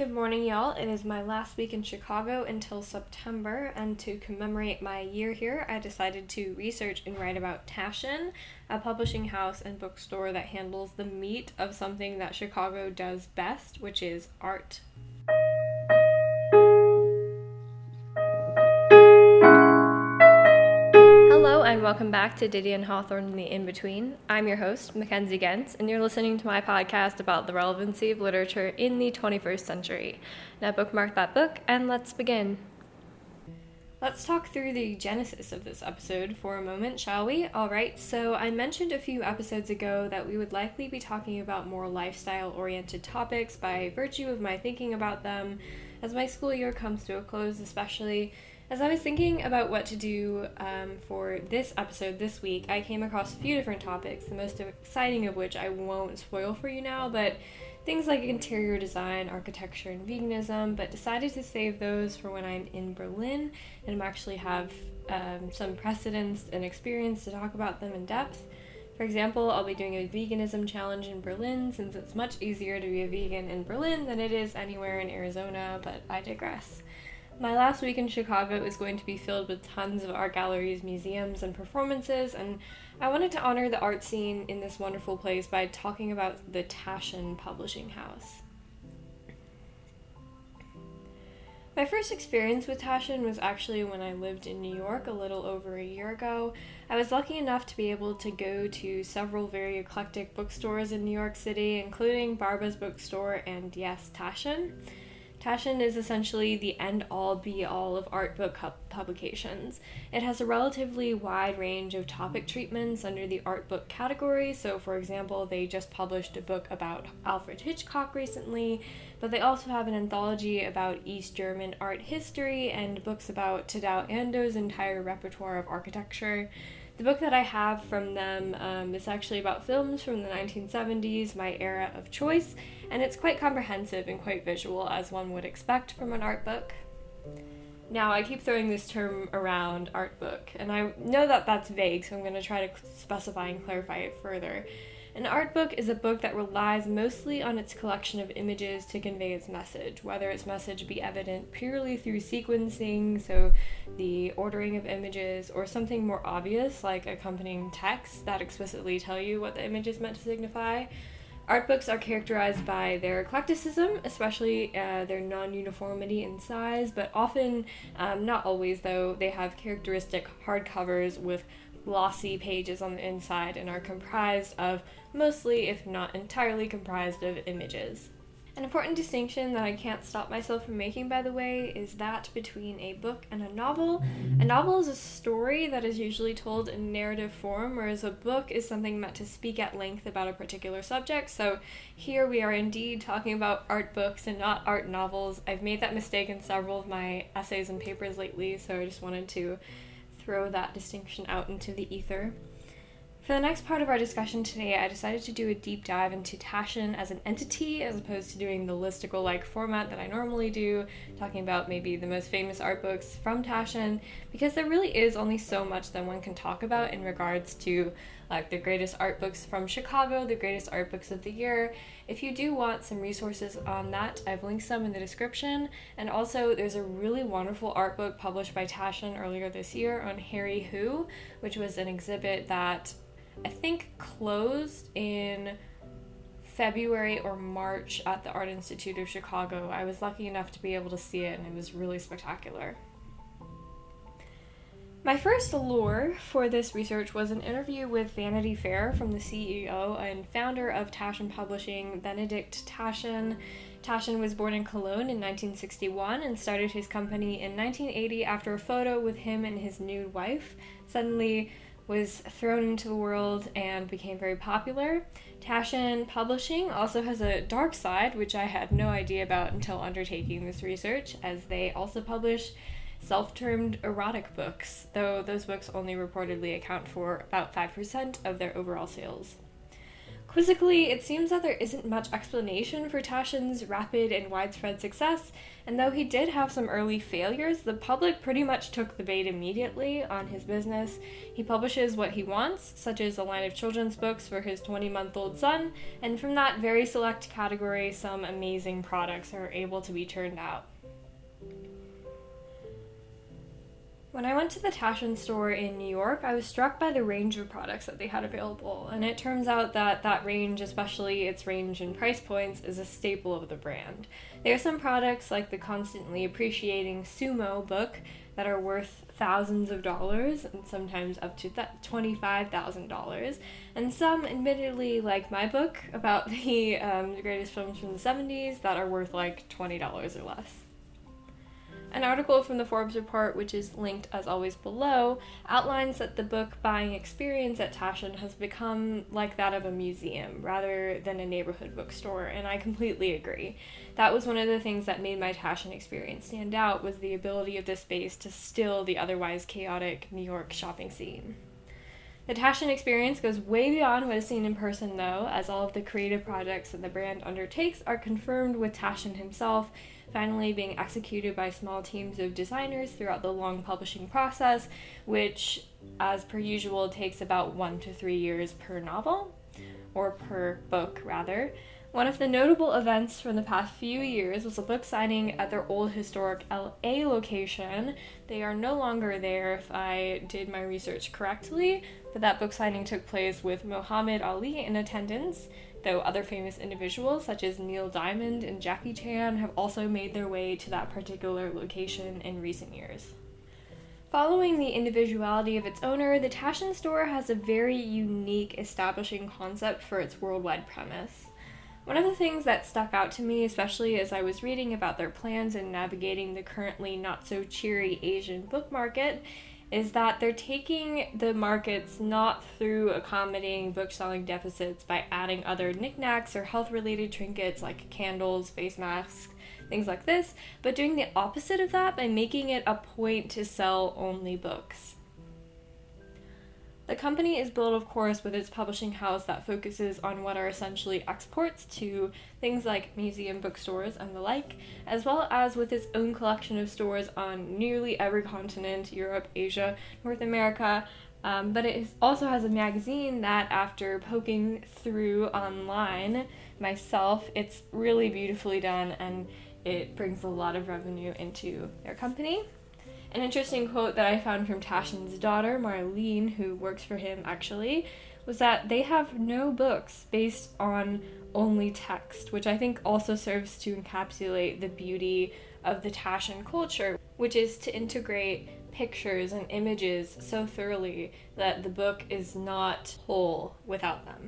Good morning, y'all. It is my last week in Chicago until September, and to commemorate my year here, I decided to research and write about Taschen, a publishing house and bookstore that handles the meat of something that Chicago does best, which is art. Hello and welcome back to Diddy and Hawthorne in the In-Between. I'm your host, Mackenzie Gentz, and you're listening to my podcast about the relevancy of literature in the 21st century. Now bookmark that book and let's begin. Let's talk through the genesis of this episode for a moment, shall we? Alright, so I mentioned a few episodes ago that we would likely be talking about more lifestyle-oriented topics by virtue of my thinking about them as my school year comes to a close, especially. As I was thinking about what to do for this episode this week, I came across a few different topics, the most exciting of which I won't spoil for you now, but things like interior design, architecture, and veganism, but decided to save those for when I'm in Berlin and actually have some precedence and experience to talk about them in depth. For example, I'll be doing a veganism challenge in Berlin since it's much easier to be a vegan in Berlin than it is anywhere in Arizona, but I digress. My last week in Chicago is going to be filled with tons of art galleries, museums, and performances, and I wanted to honor the art scene in this wonderful place by talking about the Taschen publishing house. My first experience with Taschen was actually when I lived in New York a little over a year ago. I was lucky enough to be able to go to several very eclectic bookstores in New York City, including Barba's Bookstore and, yes, Taschen. Taschen is essentially the end-all, be-all of art book publications. It has a relatively wide range of topic treatments under the art book category. So, for example, they just published a book about Alfred Hitchcock recently, but they also have an anthology about East German art history and books about Tadao Ando's entire repertoire of architecture. The book that I have from them is actually about films from the 1970s, my era of choice, and it's quite comprehensive and quite visual, as one would expect from an art book. Now, I keep throwing this term around, art book, and I know that that's vague, so I'm going to try to specify and clarify it further. An art book is a book that relies mostly on its collection of images to convey its message, whether its message be evident purely through sequencing, so the ordering of images, or something more obvious like accompanying text that explicitly tell you what the image is meant to signify. Art books are characterized by their eclecticism, especially their non-uniformity in size, but often, not always though, they have characteristic hardcovers with glossy pages on the inside and are comprised of mostly, if not entirely comprised of images. An important distinction that I can't stop myself from making, by the way, is that between a book and a novel. A novel is a story that is usually told in narrative form, whereas a book is something meant to speak at length about a particular subject. So here we are indeed talking about art books and not art novels. I've made that mistake in several of my essays and papers lately, so I just wanted to throw that distinction out into the ether. For the next part of our discussion today, I decided to do a deep dive into Taschen as an entity, as opposed to doing the listicle-like format that I normally do, talking about maybe the most famous art books from Taschen, because there really is only so much that one can talk about in regards to like the greatest art books from Chicago, the greatest art books of the year. If you do want some resources on that, I've linked some in the description, and also there's a really wonderful art book published by Taschen earlier this year on Harry Who, which was an exhibit that I think closed in February or March at the Art Institute of Chicago. I was lucky enough to be able to see it, and it was really spectacular. My first allure for this research was an interview with Vanity Fair from the CEO and founder of Taschen Publishing, Benedikt Taschen. Taschen was born in Cologne in 1961 and started his company in 1980 after a photo with him and his nude wife suddenly was thrown into the world and became very popular. Taschen Publishing also has a dark side, which I had no idea about until undertaking this research, as they also publish self-termed erotic books, though those books only reportedly account for about 5% of their overall sales. Quizzically, it seems that there isn't much explanation for Taschen's rapid and widespread success, and though he did have some early failures, the public pretty much took the bait immediately on his business. He publishes what he wants, such as a line of children's books for his 20-month-old son, and from that very select category, some amazing products are able to be turned out. When I went to the Taschen store in New York, I was struck by the range of products that they had available, and it turns out that that range, especially its range in price points, is a staple of the brand. There are some products like the constantly appreciating Sumo book that are worth thousands of dollars, and sometimes up to $25,000, and some, admittedly, like my book about the greatest films from the 70s, that are worth like $20 or less. An article from the Forbes report, which is linked as always below, outlines that the book buying experience at Taschen has become like that of a museum rather than a neighborhood bookstore, and I completely agree. That was one of the things that made my Taschen experience stand out, was the ability of this space to still the otherwise chaotic New York shopping scene. The Taschen experience goes way beyond what is seen in person, though, as all of the creative projects that the brand undertakes are confirmed with Taschen himself, finally being executed by small teams of designers throughout the long publishing process, which, as per usual, takes about 1 to 3 years per novel, or per book, rather. One of the notable events from the past few years was a book signing at their old historic LA location. They are no longer there, if I did my research correctly, but that book signing took place with Muhammad Ali in attendance, though other famous individuals such as Neil Diamond and Jackie Chan have also made their way to that particular location in recent years. Following the individuality of its owner, the Taschen store has a very unique establishing concept for its worldwide premise. One of the things that stuck out to me, especially as I was reading about their plans in navigating the currently not so cheery Asian book market, is that they're taking the markets not through accommodating book-selling deficits by adding other knickknacks or health-related trinkets like candles, face masks, things like this, but doing the opposite of that by making it a point to sell only books. The company is built, of course, with its publishing house that focuses on what are essentially exports to things like museum bookstores and the like, as well as with its own collection of stores on nearly every continent, Europe, Asia, North America, but it also has a magazine that, after poking through online myself, it's really beautifully done and it brings a lot of revenue into their company. An interesting quote that I found from Taschen's daughter, Marlene, who works for him actually, was that they have no books based on only text, which I think also serves to encapsulate the beauty of the Taschen culture, which is to integrate pictures and images so thoroughly that the book is not whole without them.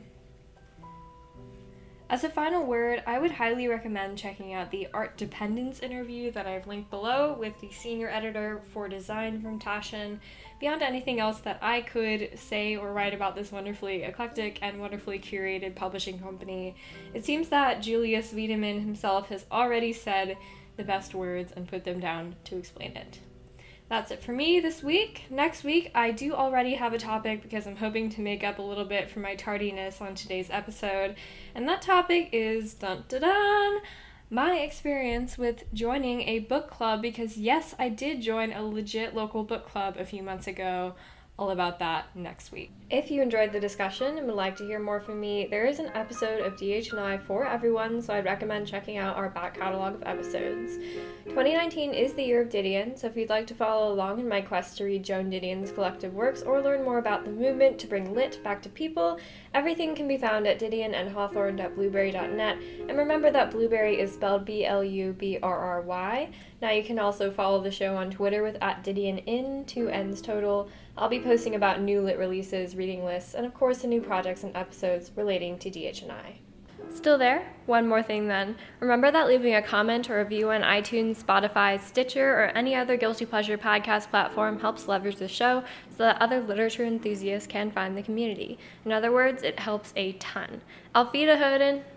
As a final word, I would highly recommend checking out the Art Dependence interview that I've linked below with the senior editor for design from Taschen. Beyond anything else that I could say or write about this wonderfully eclectic and wonderfully curated publishing company, it seems that Julius Wiedemann himself has already said the best words and put them down to explain it. That's it for me this week. Next week, I do already have a topic because I'm hoping to make up a little bit for my tardiness on today's episode. And that topic is, dun-dun-dun, my experience with joining a book club, because yes, I did join a legit local book club a few months ago. All about that next week. If you enjoyed the discussion and would like to hear more from me, there is an episode of DH&I for everyone, so I'd recommend checking out our back catalog of episodes. 2019 is the year of Didion, so if you'd like to follow along in my quest to read Joan Didion's collective works or learn more about the movement to bring lit back to people, everything can be found at didionandhawthorne.blueberry.net, and remember that Blueberry is spelled Blubrry. Now you can also follow the show on Twitter with @DidionIn, 2 N's total. I'll be posting about new lit releases, reading lists, and of course the new projects and episodes relating to DH&I. Still there? One more thing then. Remember that leaving a comment or review on iTunes, Spotify, Stitcher, or any other Guilty Pleasure podcast platform helps leverage the show so that other literature enthusiasts can find the community. In other words, it helps a ton. Auf Wiederhören!